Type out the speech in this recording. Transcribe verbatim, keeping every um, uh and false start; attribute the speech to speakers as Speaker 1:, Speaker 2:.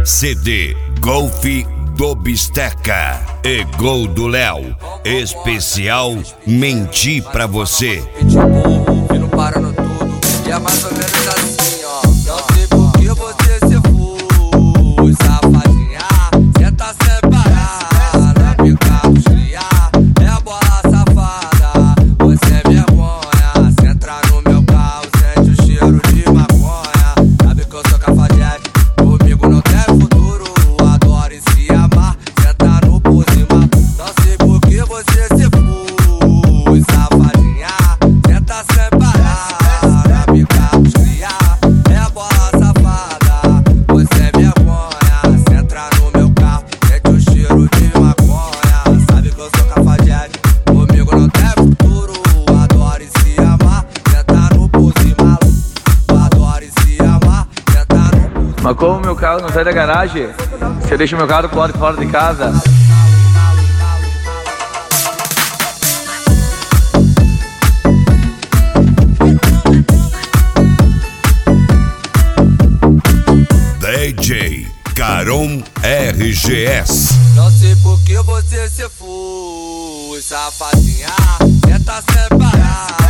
Speaker 1: C D Golf do Bisteca e Gol do Léo. Especial Menti Pra Você.
Speaker 2: Pitbull, vindo parando tudo. E é mais ou menos assim, ó. Não sei por que você se foi, safadinha. Cê tá sem parar, na pica os criar. É bola safada, você é vergonha. Cê entra no meu carro, sente o cheiro de maconha. Sabe que eu sou cafajeste, comigo não tem futuro. Adoro e se amar, senta no por cima. Não sei por que você se foi, safadinha. Cê tá sem parar, na pica os criar. É bola safada, você é vergonha. Cê entra no meu carro, sente o cheiro de maconha. Sabe que eu sou cafajeste, comigo não tem futuro. Adoro e se amar, senta no por cima. Adoro e se amar, senta no por cima.
Speaker 3: Mas como meu carro não sai da garagem, você deixa meu carro fora, fora de casa.
Speaker 1: D J Caron R G S.
Speaker 2: Não sei por que você se foi, safadinha. Cê tá sem parar.